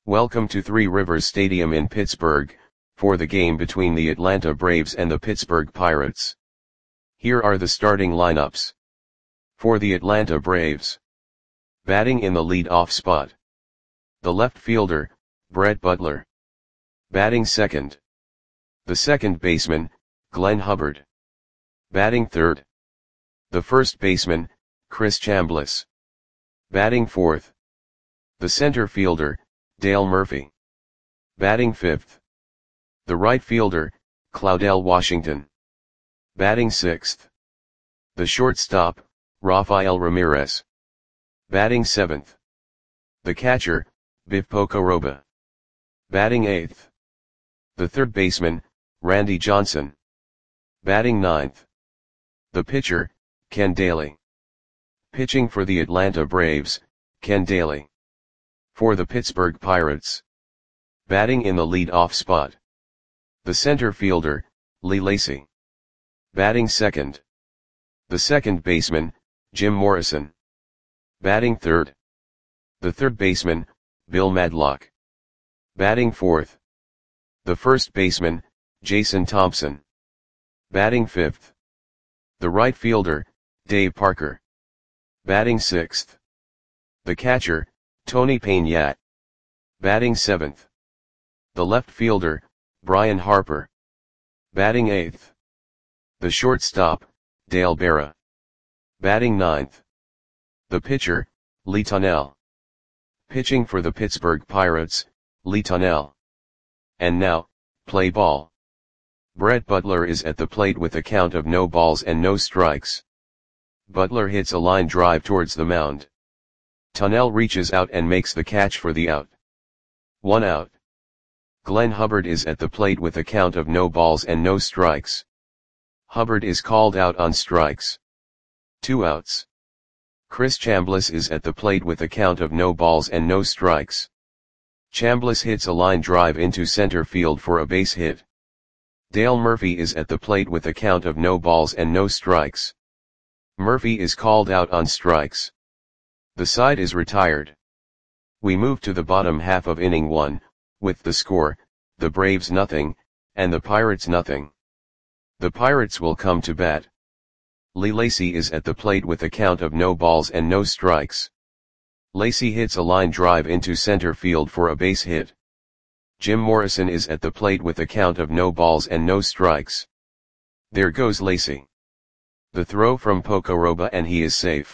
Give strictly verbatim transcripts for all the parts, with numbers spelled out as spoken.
Welcome to Three Rivers Stadium in Pittsburgh, for the game between the Atlanta Braves and the Pittsburgh Pirates. Here are the starting lineups. For the Atlanta Braves. Batting in the lead-off spot. The left fielder, Brett Butler. Batting second. The second baseman, Glenn Hubbard. Batting third. The first baseman, Chris Chambliss. Batting fourth. The center fielder, Dale Murphy. Batting fifth. The right fielder, Claudell Washington. Batting sixth. The shortstop, Rafael Ramirez. Batting seventh. The catcher, Biff Pocoroba. Batting eighth. The third baseman, Randy Johnson. Batting ninth. The pitcher, Ken Dayley. Pitching for the Atlanta Braves, Ken Dayley. For the Pittsburgh Pirates. Batting in the lead-off spot. The center fielder, Lee Lacy. Batting second. The second baseman, Jim Morrison. Batting third. The third baseman, Bill Madlock. Batting fourth. The first baseman, Jason Thompson. Batting fifth. The right fielder, Dave Parker. Batting sixth. The catcher, Tony Peñate. Batting seventh. The left fielder, Brian Harper. Batting eighth. The shortstop, Dale Berra. Batting ninth. The pitcher, Lee Tunnell. Pitching for the Pittsburgh Pirates, Lee Tunnell. And now, play ball. Brett Butler is at the plate with a count of no balls and no strikes. Butler hits a line drive towards the mound. Tunnell reaches out and makes the catch for the out. One out. Glenn Hubbard is at the plate with a count of no balls and no strikes. Hubbard is called out on strikes. Two outs. Chris Chambliss is at the plate with a count of no balls and no strikes. Chambliss hits a line drive into center field for a base hit. Dale Murphy is at the plate with a count of no balls and no strikes. Murphy is called out on strikes. The side is retired. We move to the bottom half of inning one, with the score, the Braves nothing, and the Pirates nothing. The Pirates will come to bat. Lee Lacy is at the plate with a count of no balls and no strikes. Lacy hits a line drive into center field for a base hit. Jim Morrison is at the plate with a count of no balls and no strikes. There goes Lacy. The throw from Pocoroba and he is safe.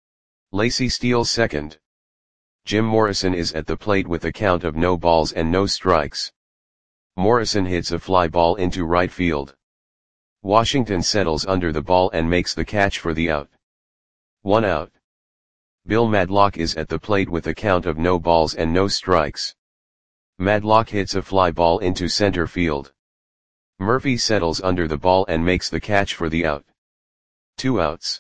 Lacy steals second. Jim Morrison is at the plate with a count of no balls and no strikes. Morrison hits a fly ball into right field. Washington settles under the ball and makes the catch for the out. One out. Bill Madlock is at the plate with a count of no balls and no strikes. Madlock hits a fly ball into center field. Murphy settles under the ball and makes the catch for the out. Two outs.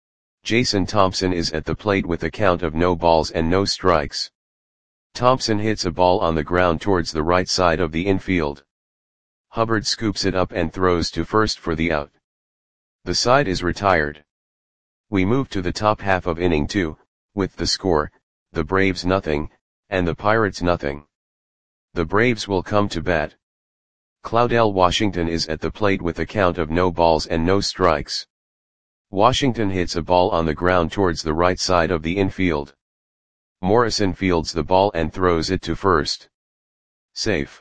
Jason Thompson is at the plate with a count of no balls and no strikes. Thompson hits a ball on the ground towards the right side of the infield. Hubbard scoops it up and throws to first for the out. The side is retired. We move to the top half of inning two, with the score, the Braves nothing, and the Pirates nothing. The Braves will come to bat. Claudell Washington is at the plate with a count of no balls and no strikes. Washington hits a ball on the ground towards the right side of the infield. Morrison fields the ball and throws it to first. Safe.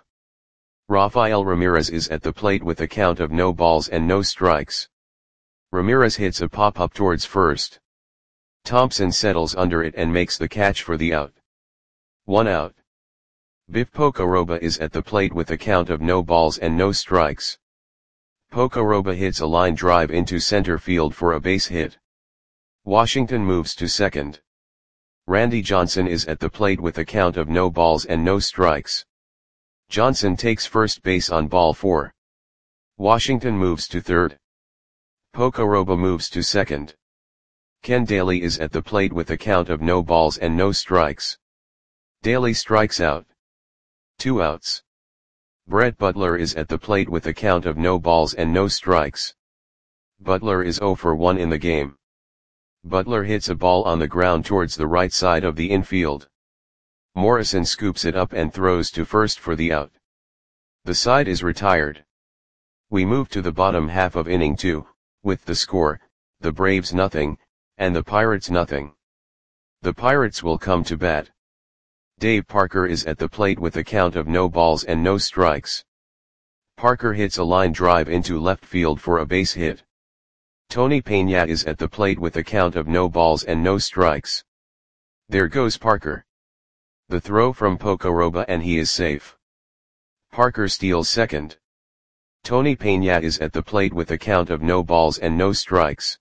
Rafael Ramirez is at the plate with a count of no balls and no strikes. Ramirez hits a pop-up towards first. Thompson settles under it and makes the catch for the out. One out. Biff Pocoroba is at the plate with a count of no balls and no strikes. Pocoroba hits a line drive into center field for a base hit. Washington moves to second. Randy Johnson is at the plate with a count of no balls and no strikes. Johnson takes first base on ball four. Washington moves to third. Pocoroba moves to second. Ken Dayley is at the plate with a count of no balls and no strikes. Dayley strikes out. Two outs. Brett Butler is at the plate with a count of no balls and no strikes. Butler is zero for one in the game. Butler hits a ball on the ground towards the right side of the infield. Morrison scoops it up and throws to first for the out. The side is retired. We move to the bottom half of inning two, with the score, the Braves nothing, and the Pirates nothing. The Pirates will come to bat. Dave Parker is at the plate with a count of no balls and no strikes. Parker hits a line drive into left field for a base hit. Tony Peña is at the plate with a count of no balls and no strikes. There goes Parker. The throw from Pocoroba and he is safe. Parker steals second. Tony Peña is at the plate with a count of no balls and no strikes.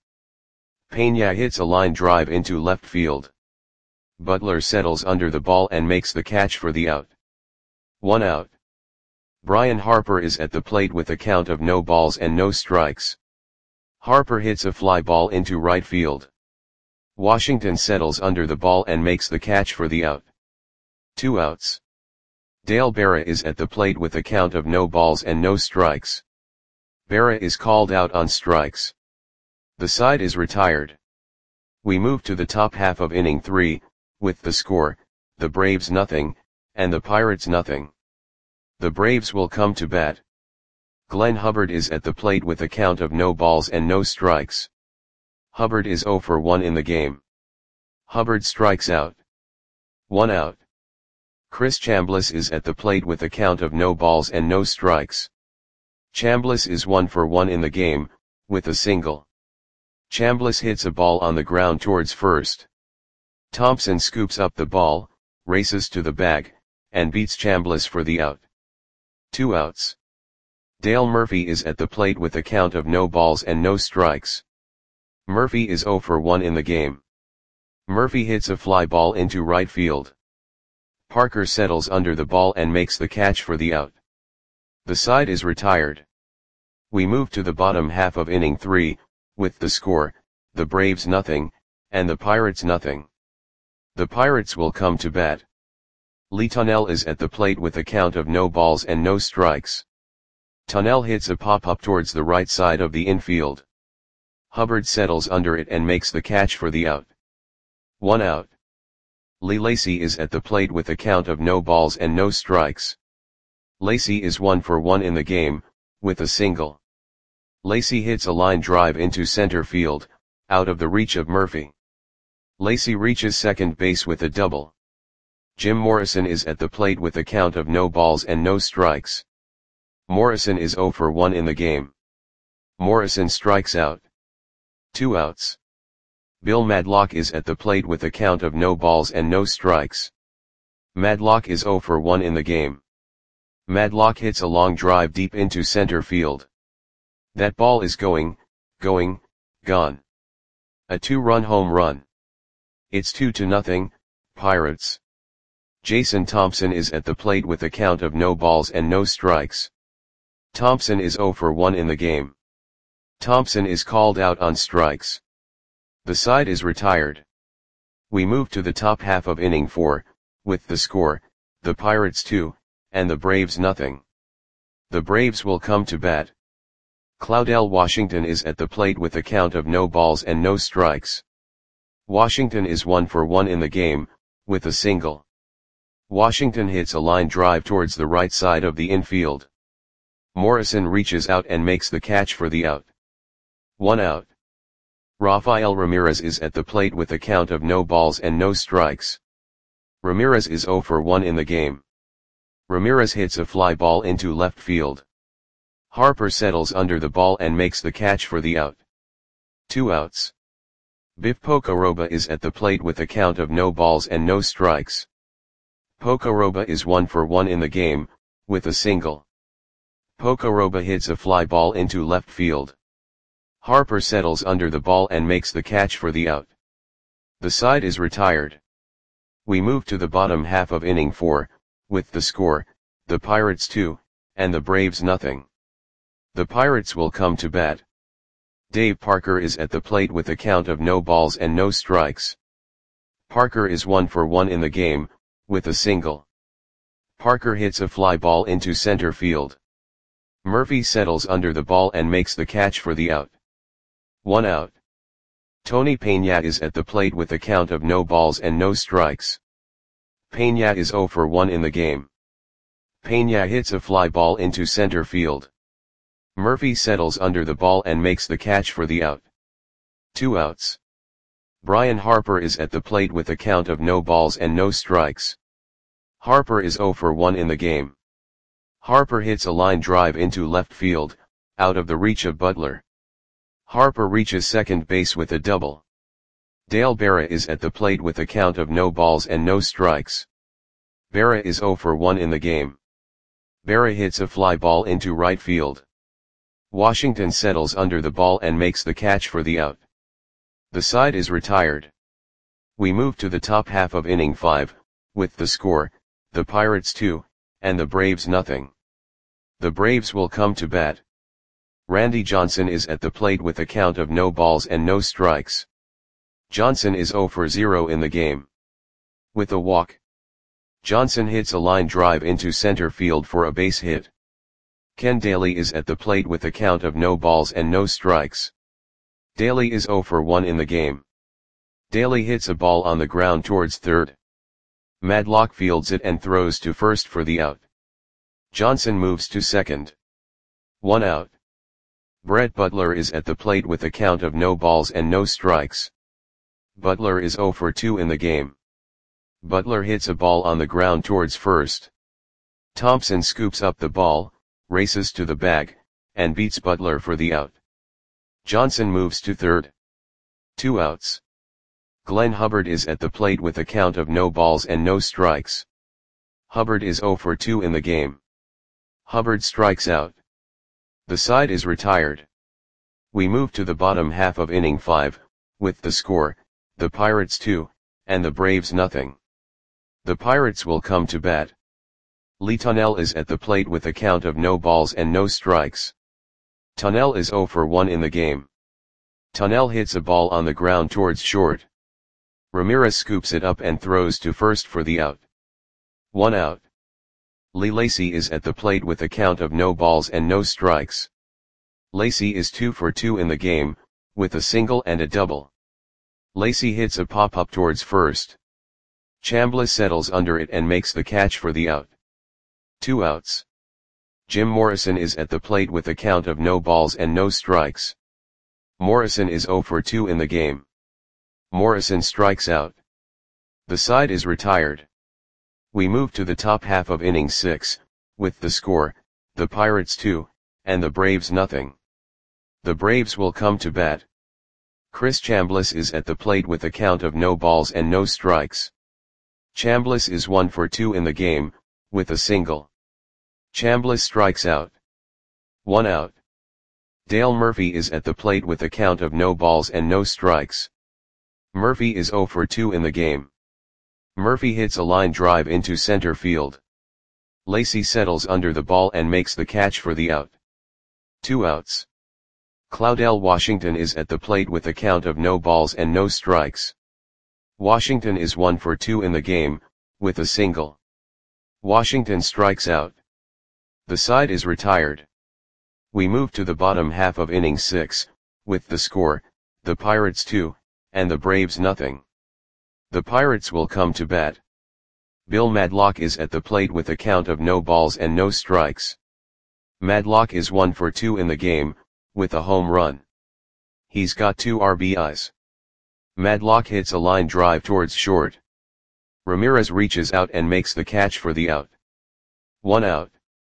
Peña hits a line drive into left field. Butler settles under the ball and makes the catch for the out. One out. Brian Harper is at the plate with a count of no balls and no strikes. Harper hits a fly ball into right field. Washington settles under the ball and makes the catch for the out. Two outs. Dale Berra is at the plate with a count of no balls and no strikes. Berra is called out on strikes. The side is retired. We move to the top half of inning three, with the score, the Braves nothing, and the Pirates nothing. The Braves will come to bat. Glenn Hubbard is at the plate with a count of no balls and no strikes. Hubbard is zero for one in the game. Hubbard strikes out. One out. Chris Chambliss is at the plate with a count of no balls and no strikes. Chambliss is one for one in the game, with a single. Chambliss hits a ball on the ground towards first. Thompson scoops up the ball, races to the bag, and beats Chambliss for the out. Two outs. Dale Murphy is at the plate with a count of no balls and no strikes. Murphy is zero for one in the game. Murphy hits a fly ball into right field. Parker settles under the ball and makes the catch for the out. The side is retired. We move to the bottom half of inning three, with the score, the Braves nothing, and the Pirates nothing. The Pirates will come to bat. Lee Tunnell is at the plate with a count of no balls and no strikes. Tunnell hits a pop-up towards the right side of the infield. Hubbard settles under it and makes the catch for the out. One out. Lee Lacy is at the plate with a count of no balls and no strikes. Lacy is one for one in the game, with a single. Lacy hits a line drive into center field, out of the reach of Murphy. Lacy reaches second base with a double. Jim Morrison is at the plate with a count of no balls and no strikes. Morrison is zero for one in the game. Morrison strikes out. Two outs. Bill Madlock is at the plate with a count of no balls and no strikes. Madlock is zero for one in the game. Madlock hits a long drive deep into center field. That ball is going, going, gone. A two-run home run. It's two to nothing, Pirates. Jason Thompson is at the plate with a count of no balls and no strikes. Thompson is zero for one in the game. Thompson is called out on strikes. The side is retired. We move to the top half of inning four, with the score, the Pirates two, and the Braves nothing. The Braves will come to bat. Claudell Washington is at the plate with a count of no balls and no strikes. Washington is one for one in the game, with a single. Washington hits a line drive towards the right side of the infield. Morrison reaches out and makes the catch for the out. One out. Rafael Ramirez is at the plate with a count of no balls and no strikes. Ramirez is zero for one in the game. Ramirez hits a fly ball into left field. Harper settles under the ball and makes the catch for the out. Two outs. Biff Pocoroba is at the plate with a count of no balls and no strikes. Pocoroba is one for one in the game, with a single. Pocoroba hits a fly ball into left field. Harper settles under the ball and makes the catch for the out. The side is retired. We move to the bottom half of inning four, with the score, the Pirates two, and the Braves nothing. The Pirates will come to bat. Dave Parker is at the plate with a count of no balls and no strikes. Parker is one for one in the game, with a single. Parker hits a fly ball into center field. Murphy settles under the ball and makes the catch for the out. One out. Tony Peña is at the plate with a count of no balls and no strikes. Peña is zero for one in the game. Peña hits a fly ball into center field. Murphy settles under the ball and makes the catch for the out. Two outs. Brian Harper is at the plate with a count of no balls and no strikes. Harper is zero for one in the game. Harper hits a line drive into left field, out of the reach of Butler. Harper reaches second base with a double. Dale Berra is at the plate with a count of no balls and no strikes. Berra is zero for one in the game. Berra hits a fly ball into right field. Washington settles under the ball and makes the catch for the out. The side is retired. We move to the top half of inning five, with the score, the Pirates two, and the Braves nothing. The Braves will come to bat. Randy Johnson is at the plate with a count of no balls and no strikes. Johnson is zero for zero in the game. With a walk, Johnson hits a line drive into center field for a base hit. Ken Daly is at the plate with a count of no balls and no strikes. Daly is zero for one in the game. Daly hits a ball on the ground towards third. Madlock fields it and throws to first for the out. Johnson moves to second. One out. Brett Butler is at the plate with a count of no balls and no strikes. Butler is zero for two in the game. Butler hits a ball on the ground towards first. Thompson scoops up the ball, races to the bag, and beats Butler for the out. Johnson moves to third. Two outs. Glenn Hubbard is at the plate with a count of no balls and no strikes. Hubbard is zero for two in the game. Hubbard strikes out. The side is retired. We move to the bottom half of inning five, with the score, the Pirates two, and the Braves nothing. The Pirates will come to bat. Lee Tunnell is at the plate with a count of no balls and no strikes. Tunnell is zero for one in the game. Tunnell hits a ball on the ground towards short. Ramirez scoops it up and throws to first for the out. One out. Lee Lacy is at the plate with a count of no balls and no strikes. Lacy is two for two in the game, with a single and a double. Lacy hits a pop-up towards first. Chambliss settles under it and makes the catch for the out. Two outs. Jim Morrison is at the plate with a count of no balls and no strikes. Morrison is zero for two in the game. Morrison strikes out. The side is retired. We move to the top half of inning six, with the score, the Pirates two, and the Braves nothing. The Braves will come to bat. Chris Chambliss is at the plate with a count of no balls and no strikes. Chambliss is one for two in the game, with a single. Chambliss strikes out. One out. Dale Murphy is at the plate with a count of no balls and no strikes. Murphy is zero for two in the game. Murphy hits a line drive into center field. Lacy settles under the ball and makes the catch for the out. Two outs. Claudell Washington is at the plate with a count of no balls and no strikes. Washington is one for two in the game, with a single. Washington strikes out. The side is retired. We move to the bottom half of inning six, with the score, the Pirates two, and the Braves nothing. The Pirates will come to bat. Bill Madlock is at the plate with a count of no balls and no strikes. Madlock is one for two in the game, with a home run. He's got two R B Is. Madlock hits a line drive towards short. Ramirez reaches out and makes the catch for the out. One out.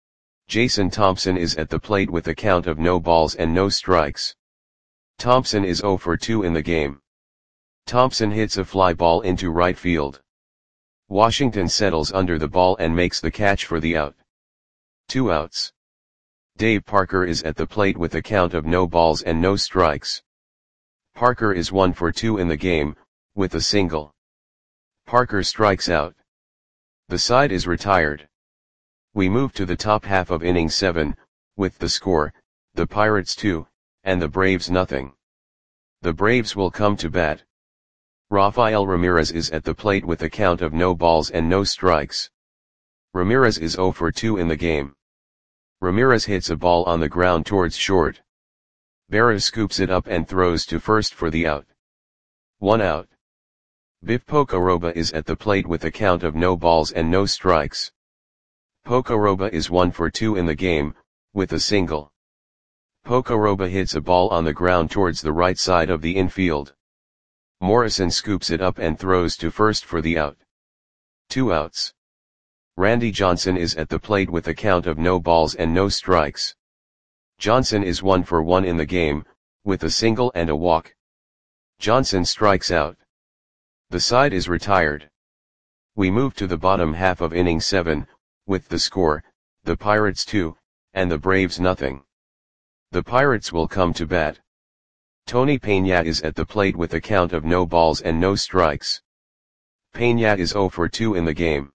Jason Thompson is at the plate with a count of no balls and no strikes. Thompson is zero for two in the game. Thompson hits a fly ball into right field. Washington settles under the ball and makes the catch for the out. Two outs. Dave Parker is at the plate with a count of no balls and no strikes. Parker is one for two in the game, with a single. Parker strikes out. The side is retired. We move to the top half of inning seven, with the score, the Pirates two, and the Braves nothing. The Braves will come to bat. Rafael Ramirez is at the plate with a count of no balls and no strikes. Ramirez is zero for two in the game. Ramirez hits a ball on the ground towards short. Berra scoops it up and throws to first for the out. One out. Biff Pocoroba is at the plate with a count of no balls and no strikes. Pocoroba is one for two in the game, with a single. Pocoroba hits a ball on the ground towards the right side of the infield. Morrison scoops it up and throws to first for the out. Two outs. Randy Johnson is at the plate with a count of no balls and no strikes. Johnson is one for one in the game, with a single and a walk. Johnson strikes out. The side is retired. We move to the bottom half of inning seven, with the score, the Pirates two, and the Braves nothing. The Pirates will come to bat. Tony Peña is at the plate with a count of no balls and no strikes. Peña is zero for two in the game.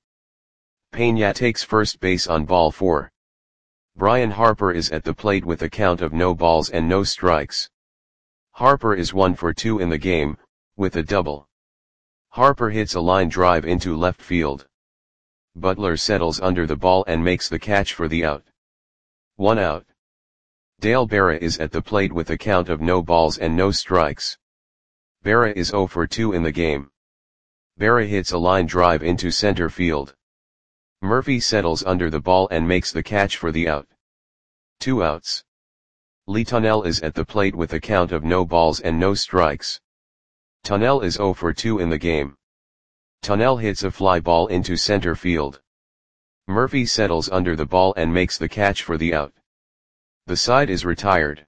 Peña takes first base on ball four. Brian Harper is at the plate with a count of no balls and no strikes. Harper is one for two in the game, with a double. Harper hits a line drive into left field. Butler settles under the ball and makes the catch for the out. One out. Dale Berra is at the plate with a count of no balls and no strikes. Berra is zero for two in the game. Berra hits a line drive into center field. Murphy settles under the ball and makes the catch for the out. Two outs. Lee Tunnell is at the plate with a count of no balls and no strikes. Tunnell is zero for two in the game. Tunnell hits a fly ball into center field. Murphy settles under the ball and makes the catch for the out. The side is retired.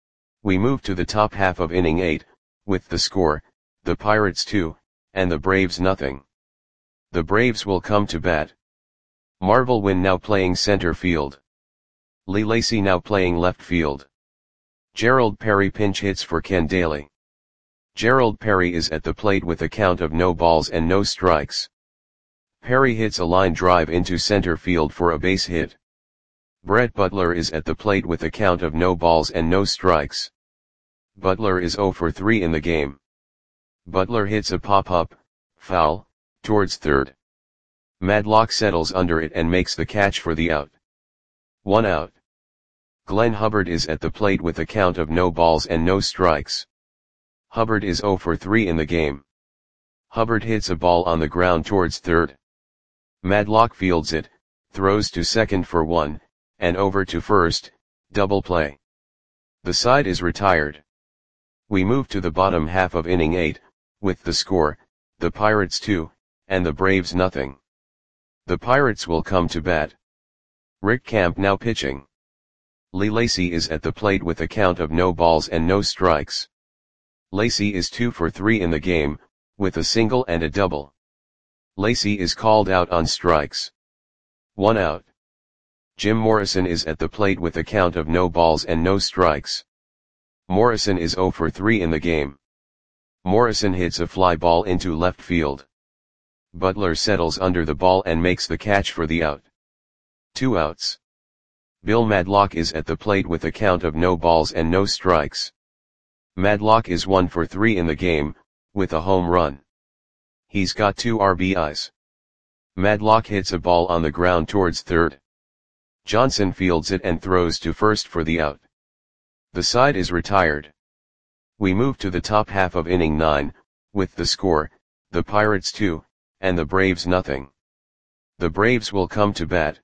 We move to the top half of inning eight, with the score, the Pirates two, and the Braves nothing. The Braves will come to bat. Marvel Wynn now playing center field. Lee Lacy now playing left field. Gerald Perry pinch hits for Ken Daly. Gerald Perry is at the plate with a count of no balls and no strikes. Perry hits a line drive into center field for a base hit. Brett Butler is at the plate with a count of no balls and no strikes. Butler is zero for three in the game. Butler hits a pop-up, foul, towards third. Madlock settles under it and makes the catch for the out. One out. Glenn Hubbard is at the plate with a count of no balls and no strikes. Hubbard is zero for three in the game. Hubbard hits a ball on the ground towards third. Madlock fields it, throws to second for one, and over to first, double play. The side is retired. We move to the bottom half of inning eight, with the score, the Pirates two, and the Braves nothing. The Pirates will come to bat. Rick Camp now pitching. Lee Lacy is at the plate with a count of no balls and no strikes. Lacy is two for three in the game, with a single and a double. Lacy is called out on strikes. One out. Jim Morrison is at the plate with a count of no balls and no strikes. Morrison is zero for three in the game. Morrison hits a fly ball into left field. Butler settles under the ball and makes the catch for the out. Two outs. Bill Madlock is at the plate with a count of no balls and no strikes. Madlock is one for three in the game, with a home run. He's got two R B Is. Madlock hits a ball on the ground towards third. Johnson fields it and throws to first for the out. The side is retired. We move to the top half of inning nine, with the score, the Pirates two, and the Braves nothing. The Braves will come to bat.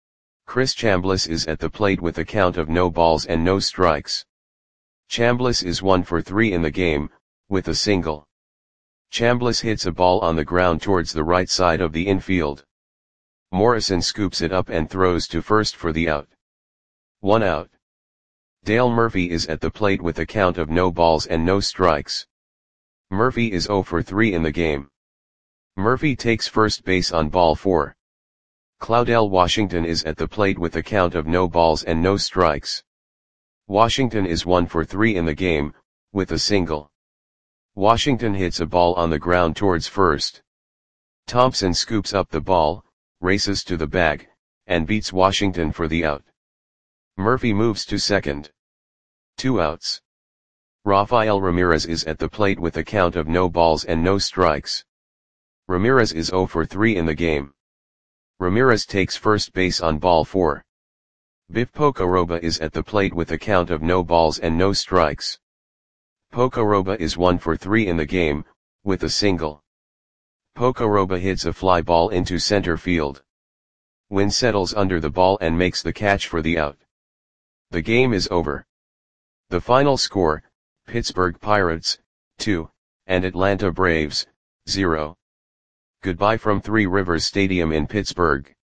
Chris Chambliss is at the plate with a count of no balls and no strikes. Chambliss is one for three in the game, with a single. Chambliss hits a ball on the ground towards the right side of the infield. Morrison scoops it up and throws to first for the out. One out. Dale Murphy is at the plate with a count of no balls and no strikes. Murphy is zero for three in the game. Murphy takes first base on ball four. Claudell Washington is at the plate with a count of no balls and no strikes. Washington is one for three in the game, with a single. Washington hits a ball on the ground towards first. Thompson scoops up the ball, races to the bag, and beats Washington for the out. Murphy moves to second. Two outs. Rafael Ramirez is at the plate with a count of no balls and no strikes. Ramirez is zero for three in the game. Ramirez takes first base on ball four. Biff Pocoroba is at the plate with a count of no balls and no strikes. Pocoroba is one for three in the game, with a single. Pocoroba hits a fly ball into center field. Win settles under the ball and makes the catch for the out. The game is over. The final score, Pittsburgh Pirates, two, and Atlanta Braves, zero. Goodbye from Three Rivers Stadium in Pittsburgh.